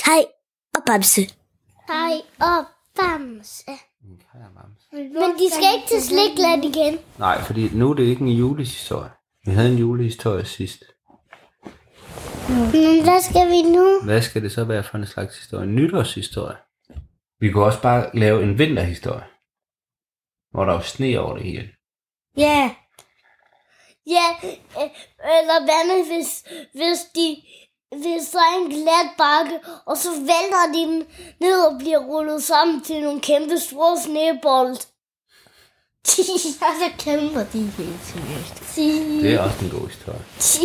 Hej og Bamse. Hej og Bamse. Hej og Bamse. Men de skal ikke til Slikland igen. Nej, fordi nu er det ikke en julehistorie. Vi havde en julehistorie sidst. Men hvad skal vi nu? Hvad skal det så være for en slags historie? En nytårshistorie. Vi kunne også bare lave en vinterhistorie, hvor der var sne over det hele. Ja. Ja, eller hvad med, hvis der er en glat bakke, og så vælter de den ned og bliver rullet sammen til nogle kæmpe store snebold. Og så kæmper de helt seriøst. Det er også en god historie.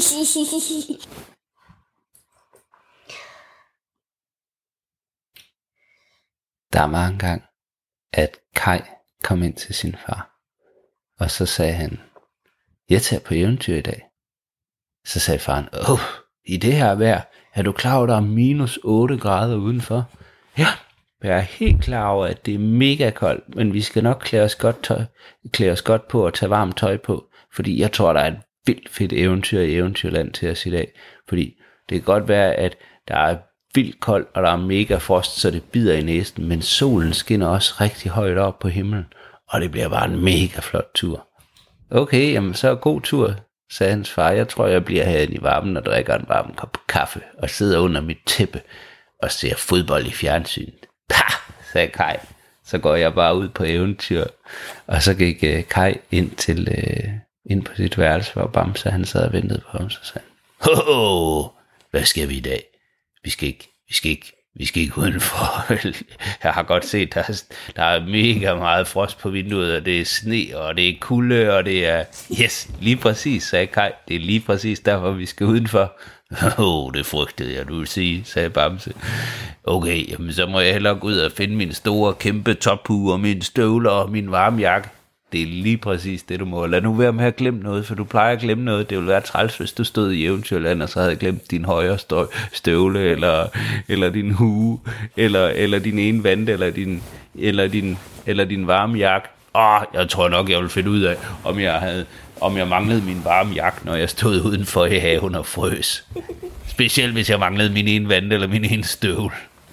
Der var engang, at Kai kom ind til sin far, og så sagde han, jeg tager på eventyr i dag. Så sagde faren, i det her vejr, er du klar over, der er minus 8 grader udenfor? Ja, jeg er helt klar over, at det er mega koldt, men vi skal nok klæde os godt på og tage varmt tøj på, fordi jeg tror, der er et vildt fedt eventyr i Eventyrland til os i dag. Fordi det kan godt være, at der er vildt koldt, og der er mega frost, så det bider i næsen, men solen skinner også rigtig højt op på himlen, og det bliver bare en mega flot tur. Okay, jamen så god tur, sagde hans far. Jeg tror, jeg bliver herinde i varmen og drikker en varm kop kaffe og sidder under mit tæppe og ser fodbold i fjernsynet. Pah, sagde Kai. Så går jeg bare ud på eventyr. Og så gik Kai ind på sit værelse, hvor Bamse han sad og ventede på ham. Så sagde han, hvad skal vi i dag? Vi skal ikke udenfor. Jeg har godt set, der er mega meget frost på vinduet, og det er sne, og det er kulde, og det er... Yes, lige præcis, sagde Kai. Det er lige præcis derfor, vi skal udenfor. Det frygtede jeg, du vil sige, sagde Bamse. Okay, jamen så må jeg hellere gå ud og finde min store, kæmpe tophue, og mine støvler, og min varme jakke. Det er lige præcis det, du må. Lad nu være med at glemme noget, for du plejer at glemme noget. Det ville være træls, hvis du stod i Eventyrland, og så havde glemt din højre støvle, eller din hue, eller din ene vand, eller din varme jakke. Jeg tror nok, jeg ville finde ud af, om jeg manglede min varme jakke, når jeg stod udenfor i haven og frøs. Specielt hvis jeg manglede min ene vand, eller min ene støvle.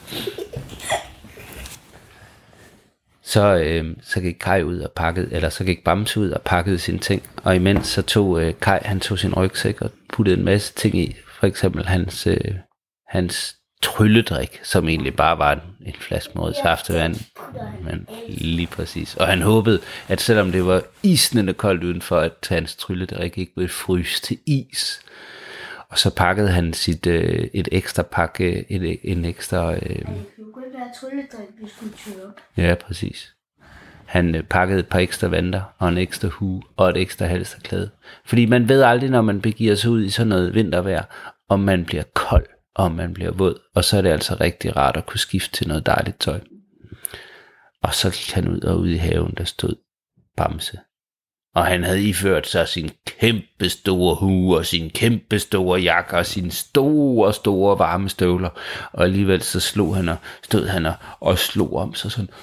Så gik Kai ud og pakkede, eller så gik Bamse ud og pakkede sine ting, og imens så tog Kai, han tog sin rygsæk og puttede en masse ting i, for eksempel hans trylledrik, som egentlig bare var en flaske med saftevand, men lige præcis. Og han håbede, at selvom det var isnende koldt udenfor, at hans trylledrik ikke ville fryse til is. Og så pakkede han et ekstra pakke, en ekstra... Trylledrik, vi skulle tyre op. Ja, præcis. Han pakkede et par ekstra vanter, og en ekstra hue, og et ekstra halsterklæde. Fordi man ved aldrig, når man begiver sig ud i sådan noget vintervejr, om man bliver kold, og om man bliver våd. Og så er det altså rigtig rart at kunne skifte til noget dejligt tøj. Og så gik han ud i haven, der stod Bamse. Og han havde iført sig sin kæmpe store hue og sin kæmpe store jakke og sine store varme støvler. Og alligevel så stod han og slog om sig sådan.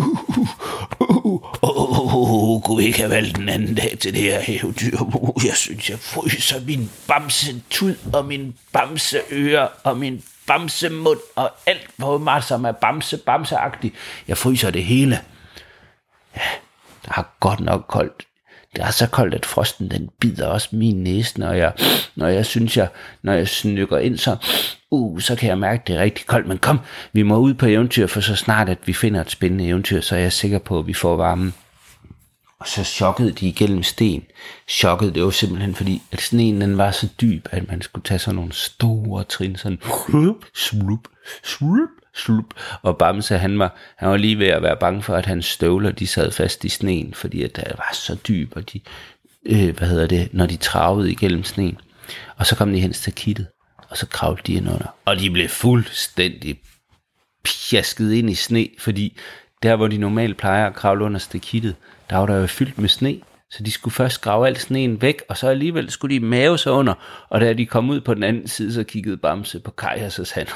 Kunne vi ikke have valgt en anden dag til det her eventyr? Jeg synes, jeg fryser min bamsetud og min bamseører og min bamsemund og alt på mig, som er bamseagtigt. Jeg fryser det hele. Ja, der er godt nok koldt. Det er så koldt, at frosten den bider også min næse, når jeg snykker ind, så kan jeg mærke, at det er rigtig koldt. Men kom, vi må ud på eventyr, for så snart, at vi finder et spændende eventyr, så er jeg sikker på, at vi får varmen. Og så chokkede de igennem sten. Det var simpelthen fordi, at sneen den var så dyb, at man skulle tage sådan nogle store trin, sådan slup. Og Bamse, han var lige ved at være bange for, at hans støvler, de sad fast i sneen, fordi at det var så dyb, og de, når de travede igennem sneen. Og så kom de hen til kittet, og så kravlede de ind under. Og de blev fuldstændig pjasket ind i sne, fordi der, hvor de normalt plejer at kravle under stakittet, der var der jo fyldt med sne. Så de skulle først grave al sneen væk, og så alligevel skulle de mave sig under. Og da de kom ud på den anden side, så kiggede Bamse på Kai, og så sagde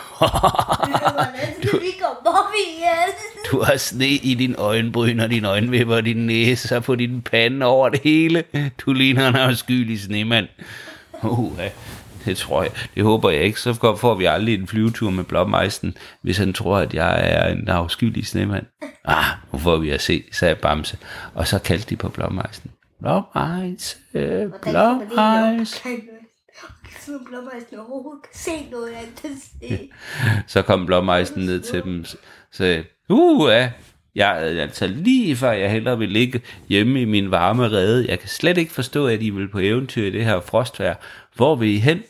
du har sne i din øjenbryn og din øjenvipper og din næse og på din pande over det hele. Du ligner en afskyelig snemand. Det tror jeg. Det håber jeg ikke. Så får vi aldrig en flyvetur med Blåmejsen, hvis han tror, at jeg er en afskyelig snemand. Nu får vi at se, sagde Bamse. Og så kaldte de på Blåmejsen. Blåmejse, Blåmejse. Så Blåmejsen overhovedet kan se noget andet. Så kom Blåmejsen ned til dem og sagde, altså lige før jeg hellere vil ligge hjemme i min varme rede. Jeg kan slet ikke forstå, at I vil på eventyr i det her frostvejr. Hvor vil I hen?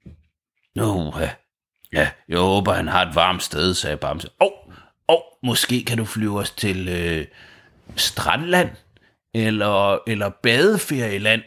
Jeg håber, han har et varmt sted, sagde Bamse. Måske kan du flyve os til Strandland, eller Badeferieland,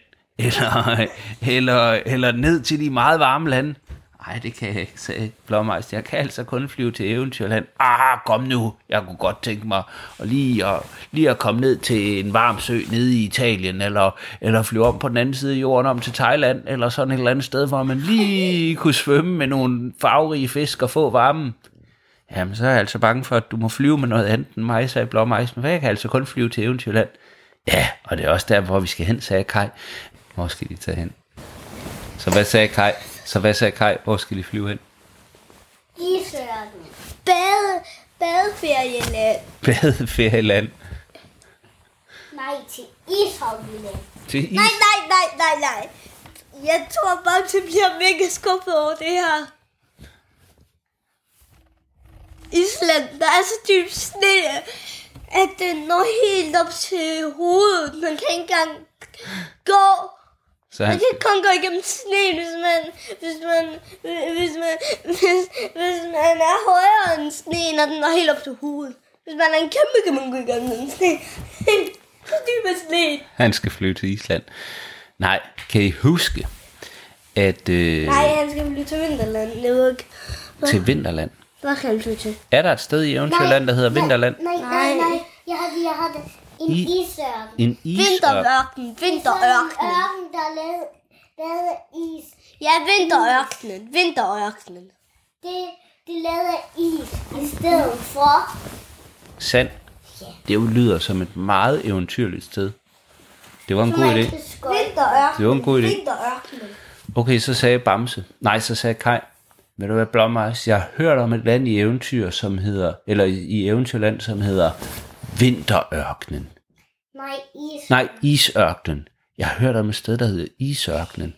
eller ned til de meget varme lande. Nej, det kan jeg ikke, sagde Blåmejsen. Jeg kan altså kun flyve til Eventyrland. Kom nu. Jeg kunne godt tænke mig lige at komme ned til en varm sø nede i Italien, eller flyve om på den anden side af jorden om til Thailand, eller sådan et eller andet sted, hvor man lige kunne svømme med nogle farverige fisk og få varmen. Jamen, så er jeg altså bange for, at du må flyve med noget andet end mig, sagde Blåmejsen. Men jeg kan altså kun flyve til Eventyrland. Ja, og det er også der, hvor vi skal hen, sagde Kaj. Hvor skal de tage hen? Så hvad sagde Kaj? Hvor skal de flyve hen? Isørken. Badeferieland. Badeferieland. Nej, til Ishavsland. Nej. Jeg tror bare, det bliver mega skuffet over det her. Island, der er så dyb sne, at den når helt op til hovedet. Man kan ikke engang gå. Man kan kun gå igennem sne, hvis man er højere end sne, når den når helt op til hovedet. Hvis man er en kæmpe, kan man gå igennem den sne. Så dyb er sne. Han skal flyve til Island. Nej, kan I huske, at... Nej, han skal flyve til Vinterland. Til Vinterland? Hvad kan han flyve til? Er der et sted i Eventyrland, der hedder Vinterland? Nej. Jeg har det. En isørken. En isørken? Vinterørken, der lavede is. Ja, vinterørkenen. Det lavede is i stedet for. Sand. Det jo lyder som et meget eventyrligt sted. Det var en god idé. Det var en god idé. Vinterørkenen. Okay, så sagde Bamse. Nej, så sagde Kaj. Ved du hvad, Blåmejs? Jeg har hørt om et land i eventyr, som hedder, eller i Eventyrland, som hedder Vinterørkenen. Nej, Isørkenen. Jeg har hørt om et sted, der hedder Isørkenen.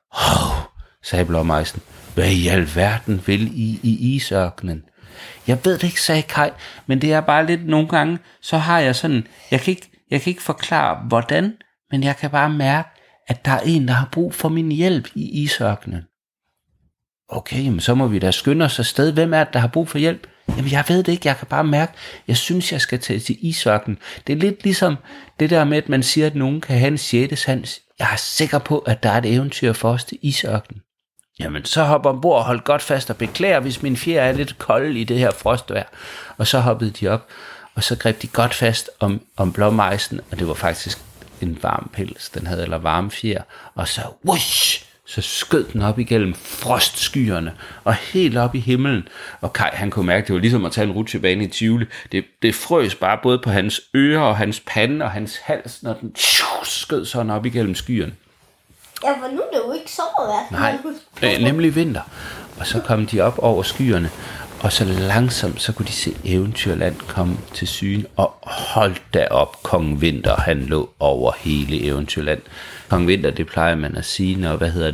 Sagde Blåmejsen. Hvad i alverden vil I Isørkenen? Jeg ved det ikke, sagde Kaj, men det er bare lidt nogle gange, så har jeg sådan, jeg kan ikke forklare hvordan, men jeg kan bare mærke, at der er en, der har brug for min hjælp i Isørkenen. Okay, men så må vi da skynde os afsted. Hvem er det, der har brug for hjælp? Jamen, jeg ved det ikke. Jeg kan bare mærke, jeg synes, jeg skal til Isørkenen. Det er lidt ligesom det der med, at man siger, at nogen kan have en sjette sans. Jeg er sikker på, at der er et eventyr for os til Isørkenen. Jamen, så hop ombord og hold godt fast og beklager, hvis min fjer er lidt kold i det her frostvejr. Og så hoppede de op, og så greb de godt fast om Blåmejsen, og det var faktisk en varm pels, den havde, eller varme fjer. Og så, whoosh, så skød den op igennem frostskyerne og helt op i himlen. Og Kaj, han kunne mærke, det var ligesom at tage en rutsjebane i Tivoli. Det frøs bare både på hans ører og hans pande og hans hals, når den skød sådan op igennem skyerne. Ja, for nu er det jo ikke sommervejr. Nej, nemlig vinter. Og så kom de op over skyerne, og så langsomt, så kunne de se Eventyrland komme til syne, og holdt da op, Kong Vinter, han lå over hele Eventyrland. Kong Vinter, det plejer man at sige, når,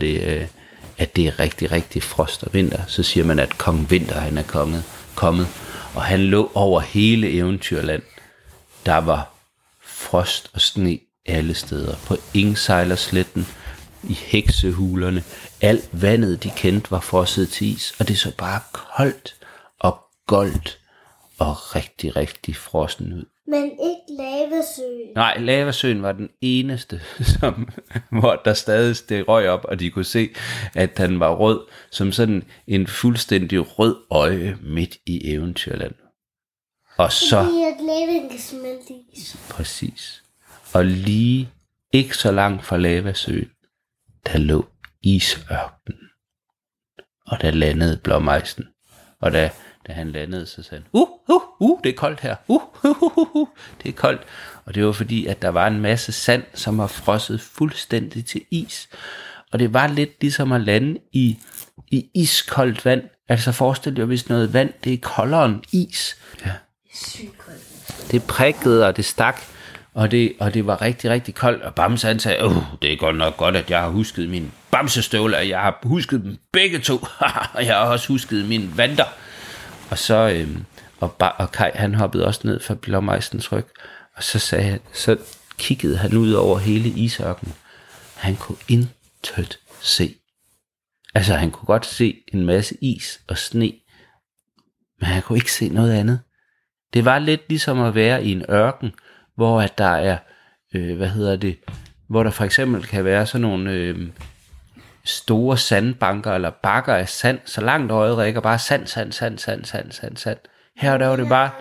at det er rigtig, rigtig frost og vinter, så siger man, at Kong Vinter, han er kommet, og han lå over hele Eventyrland. Der var frost og sne alle steder, på Engsejlersletten, i heksehulerne. Alt vandet, de kendte, var frosset til is, og det så bare koldt og goldt og rigtig, rigtig frossen ud. Men ikke Lavasøen. Nej, Lavasøen var den eneste, hvor der stadig steg røg op, og de kunne se, at den var rød, som sådan en fuldstændig rød øje midt i Eventyrland. Og så... Fordi at laven kan smelte is. Præcis. Og lige ikke så langt fra Lavasøen, der lå Isørkenen. Og der landede Blåmejsen. Og da han landede, så sagde han, det er koldt her. Det er koldt. Og det var fordi, at der var en masse sand, som var frosset fuldstændig til is. og det var lidt ligesom at lande i iskoldt vand. Altså forestil jer, hvis noget vand, det er koldere end is. Ja. Sygt koldt. Det prikkede, og det stak, og det var rigtig, rigtig koldt. Og Bamse han sagde, det er godt nok godt, at jeg har husket mine bamsestøvler. Jeg har husket dem begge to, og jeg har også husket mine vanter. Og så, og Kaj, han hoppede også ned fra blåmejsens ryg, og så kiggede han ud over hele isørkenen. Han kunne intet se. Altså, han kunne godt se en masse is og sne, men han kunne ikke se noget andet. Det var lidt ligesom at være i en ørken, hvor at der er, hvor der for eksempel kan være sådan nogle store sandbanker eller bakker af sand, så langt øjet rækker, bare sand. Her der var det bare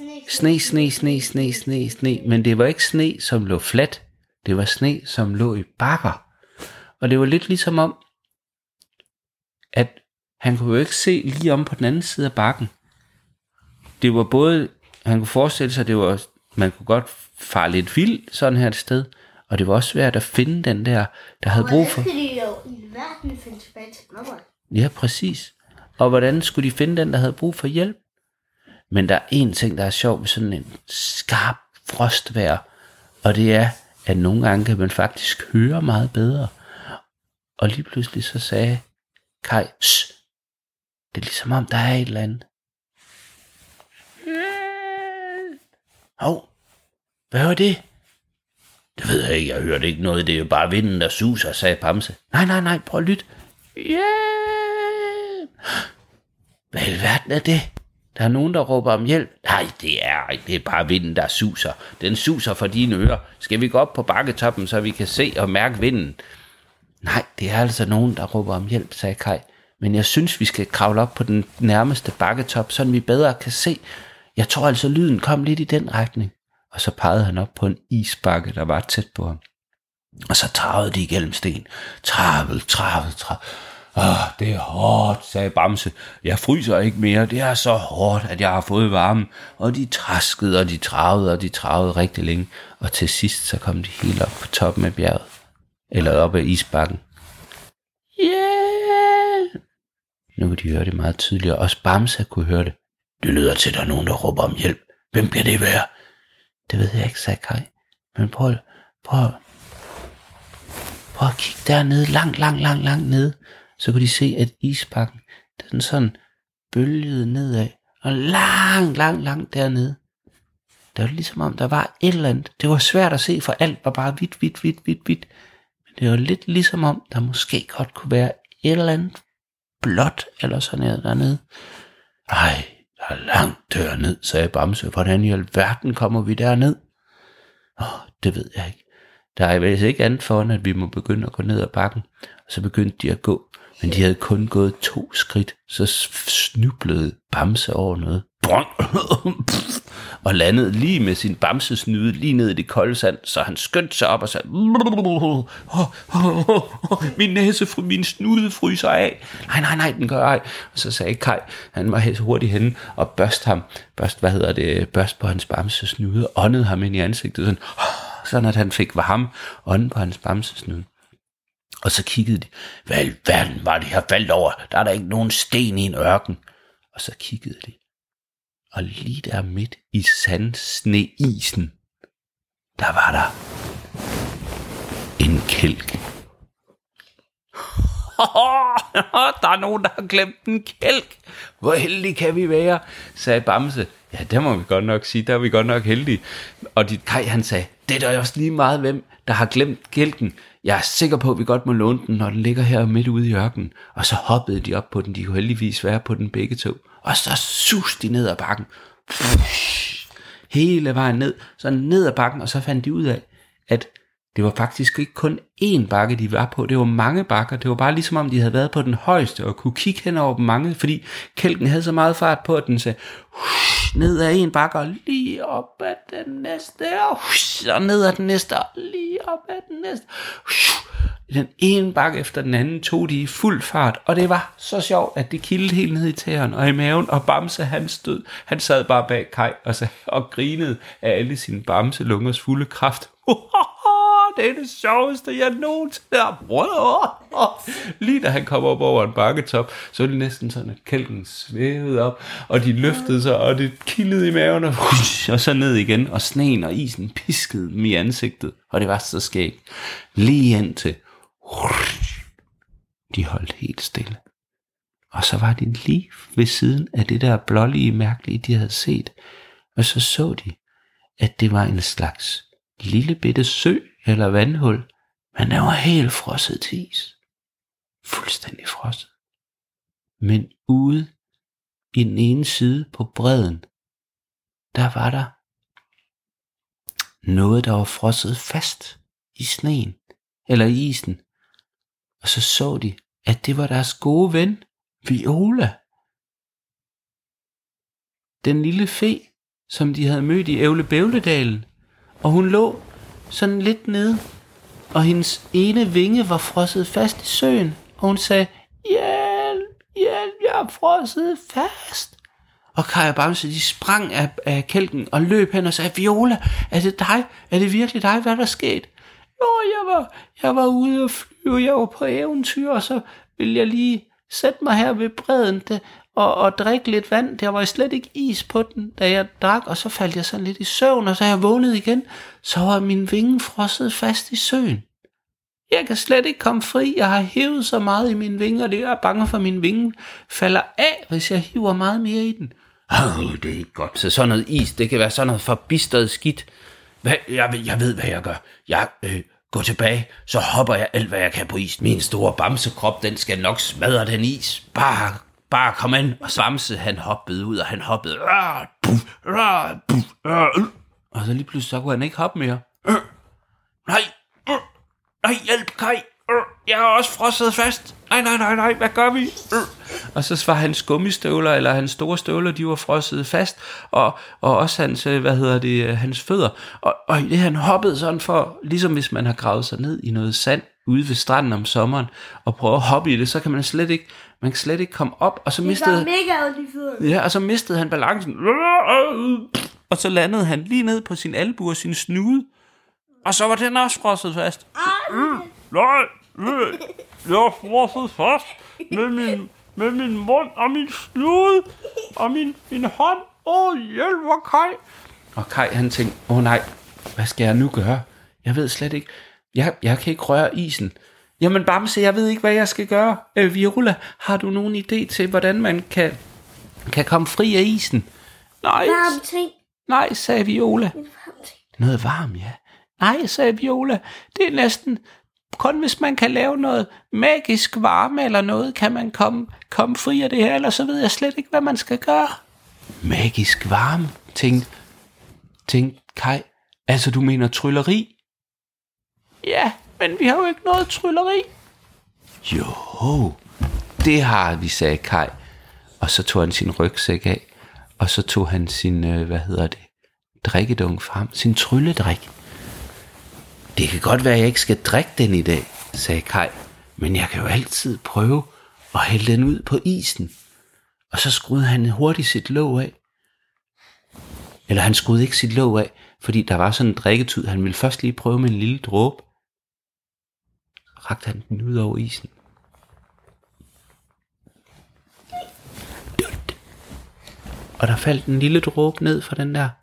sne, men det var ikke sne, som lå fladt, det var sne, som lå i bakker. Og det var lidt ligesom om, at han kunne jo ikke se lige om på den anden side af bakken. Det var både, han kunne forestille sig, det var, man kunne godt fare lidt vild sådan her et sted, og det var også svært at finde den der havde brug for. Hvordan skulle de jo i verden finde tilbage til Blåvand? Ja, præcis. Og hvordan skulle de finde den, der havde brug for hjælp? Men der er en ting, der er sjov ved sådan en skarp frostvejr, og det er, at nogle gange kan man faktisk høre meget bedre. Og lige pludselig så sagde Kaj, det er ligesom om, der er et eller andet. Hvad var det? Det ved jeg ikke, jeg hørte ikke noget, det er jo bare vinden, der suser, sagde Bamse. Nej, prøv at lytte. Hvad i verden er det? Der er nogen, der råber om hjælp. Nej, det er bare vinden, der suser. Den suser for dine ører. Skal vi gå op på bakketoppen, så vi kan se og mærke vinden? Nej, det er altså nogen, der råber om hjælp, sagde Kaj. Men jeg synes, vi skal kravle op på den nærmeste bakketop, så vi bedre kan se. Jeg tror altså, lyden kom lidt i den retning. Og så pegede han op på en isbakke, der var tæt på ham. Og så travede de igennem sten. Travel. Det er hårdt, sagde Bamse. Jeg fryser ikke mere. Det er så hårdt, at jeg har fået varme. Og de traskede, og de travede rigtig længe. Og til sidst, så kom de helt op på toppen af bjerget. Eller op ad isbakken. Yeah! Nu kunne de høre det meget tydeligt, og også Bamse kunne høre det. Det lyder til, at der er nogen, der råber om hjælp. Hvem kan det være? Det ved jeg ikke, sagde Kaj. Men prøv at kigge dernede, langt nede. Så kunne de se, at isbakken, den sådan bølgede nedad. Og langt dernede. Det var ligesom om, der var et eller andet. Det var svært at se, for alt var bare hvidt. Men det var lidt ligesom om, der måske godt kunne være et eller andet blåt, eller sådan noget dernede. Ej, der er langt derned, sagde Bamse. Hvordan i alverden kommer vi derned? Det ved jeg ikke. Der er vist ikke andet foran, at vi må begynde at gå ned ad bakken. Og så begyndte de at gå. Men de havde kun gået 2 skridt. Så snublede Bamse over noget. Og landede lige med sin bamsesnyde lige ned i det kolde sand. Så han skyndte sig op og sagde, min næse, min snude fryser af. Nej, den gør ej. Og så sagde Kaj, han var hurtigt henne og børste på hans bamsesnude, og åndede ham ind i ansigtet, sådan at han fik varme ånden på hans bamsesnude. Og så kiggede de, hvad i verden var det her faldt over? Der er der ikke nogen sten i en ørken. Og så kiggede de, og lige der midt i sandsneisen, der var der en kælk. Der er nogen, der har glemt en kælk. Hvor heldige kan vi være, sagde Bamse. Ja, det må vi godt nok sige, der er vi godt nok heldige. Og Kaj, han sagde, det er da også lige meget, hvem der har glemt kælken. Jeg er sikker på, at vi godt må låne den, når den ligger her midt ude i ørkenen. Og så hoppede de op på den, de kunne heldigvis være på den begge to. Og så suste de ned ad bakken. Hele vejen ned, så ned ad bakken, og så fandt de ud af, at det var faktisk ikke kun én bakke, de var på. Det var mange bakker. Det var bare ligesom om, de havde været på den højeste og kunne kigge hen over dem mange, fordi kælken havde så meget fart på, at den sagde ned ad en bakke og lige op ad den næste, og ned ad den næste og lige op ad den næste. Den ene bakke efter den anden tog de i fuld fart, og det var så sjovt, at det kildede helt ned i tæerne og i maven, og Bamse han sad bare bag Kaj og grinede af alle sine bamselungers fulde kraft. det er det sjoveste, jeg nogensinde har. Lige da han kom op over en bakketop, så var det næsten sådan, at kælken svævede op, og de løftede sig, og det kildede i maven, og så ned igen, og sneen og isen piskede dem i ansigtet, og det var så skægt. Lige indtil de holdt helt stille. Og så var de lige ved siden af det der blålige mærkelige, de havde set. Og så de, at det var en slags lille bitte sø eller vandhul, men den var helt frosset til is. Fuldstændig frosset. Men ude i den ene side på bredden, der var der noget, der var frosset fast i sneen eller i isen. Og så de, at det var deres gode ven, Viola. Den lille fe, som de havde mødt i Ævlebævledalen. Og hun lå sådan lidt nede, og hendes ene vinge var frosset fast i søen. Og hun sagde, hjælp, jeg er frosset fast. Og Kaj og Bamse, de sprang af kælken og løb hen og sagde, Viola, er det dig? Er det virkelig dig? Hvad er der sket? Jo, jeg var ude at flyve, jeg var på eventyr, og så ville jeg lige sætte mig her ved bredden og drikke lidt vand. Der var slet ikke is på den, da jeg drak, og så faldt jeg sådan lidt i søvn, og så jeg vågnede igen, så var min vinge frosset fast i søen. Jeg kan slet ikke komme fri, jeg har hævet så meget i min vinge, og det er bange for, at min vinge falder af, hvis jeg hiver meget mere i den. Det er ikke godt. Så sådan noget is, det kan være sådan noget forbistret skidt. Jeg ved, hvad jeg gør. Jeg går tilbage, så hopper jeg alt, hvad jeg kan på is. Min store bamsekrop, den skal nok smadre den is. Bare kom ind. Og Bamse, han hoppede ud, og han hoppede. Og så lige pludselig, så kunne han ikke hoppe mere. Nej, hjælp, Kaj. Jeg er også frosset fast. Nej, hvad gør vi? Og så var hans gummistøvler, eller hans store støvler, de var frosset fast, og også hans, hans fødder. Og det han hoppede sådan for, ligesom hvis man har gravet sig ned i noget sand ude ved stranden om sommeren, og prøve at hoppe i det, så kan man slet ikke komme op, og så mistede han balancen. Og så landede han lige ned på sin albue og sin snude, og så var den også frosset fast. Nej, jeg er frosset fast med min mund og min snude og min hånd. Hjælp mig, Kaj. Og Kaj, han tænkte, nej, hvad skal jeg nu gøre? Jeg ved slet ikke. Jeg kan ikke røre isen. Jamen Bamse, jeg ved ikke, hvad jeg skal gøre. Viola, har du nogen idé til, hvordan man kan komme fri af isen? Nej, sagde Viola. Noget varmt, ja. Nej, sagde Viola, det er næsten kun hvis man kan lave noget magisk varme eller noget, kan man komme fri af det her, eller så ved jeg slet ikke, hvad man skal gøre. Magisk varme, tænkte Kaj. Altså, du mener trylleri? Ja, men vi har jo ikke noget trylleri. Jo, det har vi, sagde Kaj. Og så tog han sin rygsæk af, og så tog han sin, drikkedunk frem, sin trylledrik. Det kan godt være, at jeg ikke skal drikke den i dag, sagde Kaj, men jeg kan jo altid prøve at hælde den ud på isen. Og så skruede han hurtigt sit låg af. Eller han skruede ikke sit låg af, fordi der var sådan en drikketud. Han ville først lige prøve med en lille dråbe. Rakte han den ud over isen. Og der faldt en lille dråbe ned fra den der.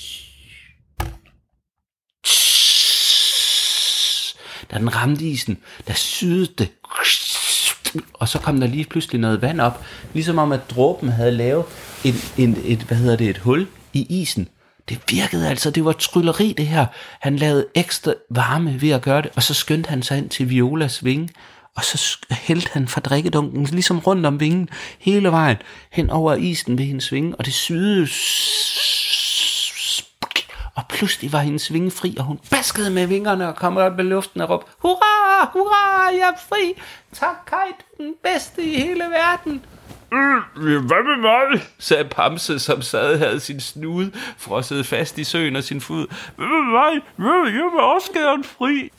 Da den ramte isen, der sydede det. Og så kom der lige pludselig noget vand op. Ligesom om, at dråben havde lavet et hul i isen. Det virkede altså, det var trylleri det her. Han lavede ekstra varme ved at gøre det. Og så skyndte han sig ind til Violas vinge. Og så hældte han fra drikkedunken ligesom rundt om vingen. Hele vejen hen over isen ved hendes vinge. Og det syede. Og pludselig var hendes vinge fri, og hun baskede med vingerne og kom op i luften og råbte, hurra, hurra, jeg er fri. Tak, Kaj, du er den bedste i hele verden. Hvad med mig? Sagde Bamse, som havde sin snude frosset fast i søen og sin fod. Hvad med mig? Jeg vil også gerne fri.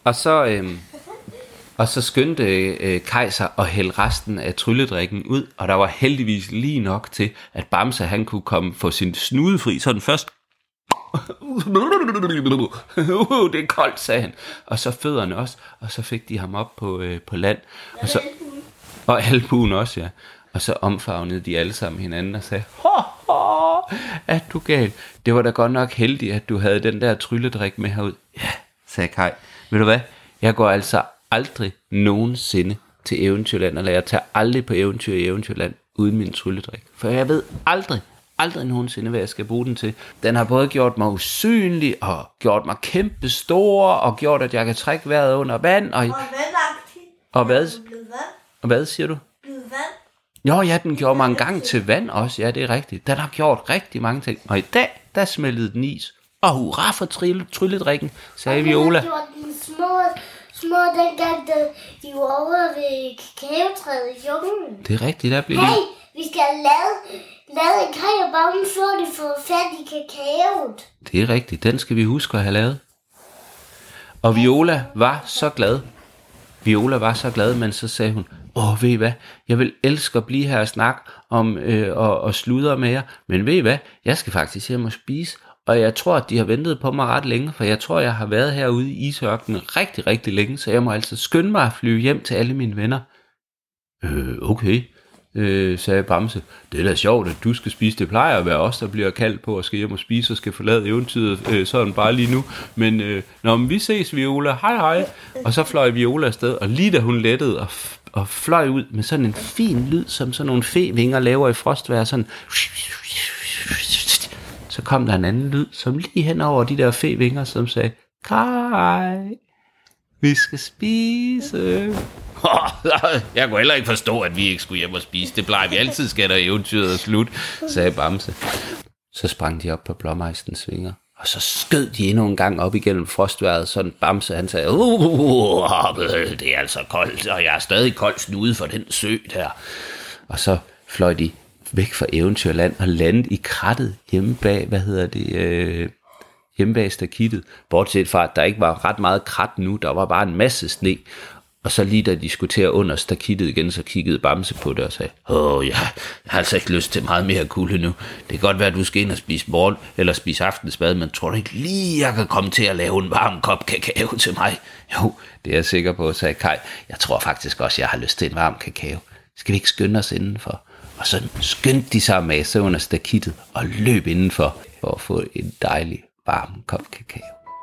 Og så skyndte Kaj sig at hælde resten af trylledrikken ud, og der var heldigvis lige nok til, at Bamse han kunne få sin snude fri, så den først det er koldt, sagde han. Og så fødderne også, og så fik de ham op på land. Og albuen også, ja. Og så omfavnede de alle sammen hinanden og sagde, er du gal? Det var da godt nok heldigt, at du havde den der trylledrik med herud. Ja, sagde Kai. Ved du hvad? Jeg går altså aldrig nogensinde til Eventyrland, eller jeg tager aldrig på eventyr i Eventyrland uden min trylledrik. For jeg ved aldrig nogensinde, hvad jeg skal bruge den til. Den har både gjort mig usynlig, og gjort mig kæmpe stor, og gjort, at jeg kan trække vejret under vand. Og hvad siger du? Jo, ja, den gjorde mig en gang til vand også. Ja, det er rigtigt. Den har gjort rigtig mange ting. Og i dag, der smeltede den is. Og hurra for trylledrikken, sagde Viola. Og den har gjort den små dengang, da de var over ved kakaotræet i junglen. Det er rigtigt, der blev Hey, vi skal lave en Kai og Bamse, så de får fat i kakaoet. Det er rigtigt, den skal vi huske at have lavet. Og Viola var så glad, men så sagde hun, ved I hvad, jeg vil elske at blive her og snakke om og sludre med jer, men ved I hvad, jeg skal faktisk hjem og spise, og jeg tror, at de har ventet på mig ret længe, for jeg tror, jeg har været herude i isørkenen rigtig, rigtig længe, så jeg må altså skynde mig at flyve hjem til alle mine venner. Okay, sagde Bamse. Det er da sjovt, at du skal spise. Det plejer at være os, der bliver kaldt på og skal hjem og spise og skal forlade eventyret sådan bare lige nu. Men vi ses, Viola. Hej. Og så fløj Viola afsted, og lige da hun lettede og fløj ud med sådan en fin lyd, som sådan nogle fevinger laver i frostvejr, sådan, så kom der en anden lyd, som lige hen over de der fevinger, som sagde, Kai, vi skal spise. Jeg kunne heller ikke forstå, at vi ikke skulle hjem og spise. Det plejer vi altid skal, der eventyret er slut, sagde Bamse. Så sprang de op på blåmejstens vinger, og så skød de endnu en gang op igennem frostvejret, sådan Bamse, han sagde, det er altså koldt, og jeg er stadig kold snude for den sø der. Og så fløj de væk fra Eventyrland og landede i krattet hjemme bag, hjemme bag stakittet. Bortset fra, at der ikke var ret meget krat nu, der var bare en masse sne. Og så lige da de skulle til at under stakittet igen, så kiggede Bamse på det og sagde, jeg har altså ikke lyst til meget mere kulde nu. Det kan godt være, at du skal ind og spise morgen eller spise aftensmad, men tror du ikke lige, jeg kan komme til at lave en varm kop kakao til mig? Jo, det er jeg sikker på, sagde Kai. Jeg tror faktisk også, jeg har lyst til en varm kakao. Skal vi ikke skynde os indenfor? Og så skyndte de sig med sig under stakittet og løb indenfor for at få en dejlig varm kop kakao.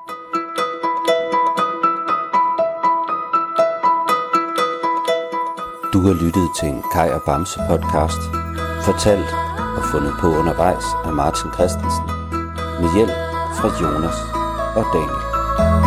Du har lyttet til en Kai og Bamse podcast, fortalt og fundet på undervejs af Martin Christensen, med hjælp fra Jonas og Daniel.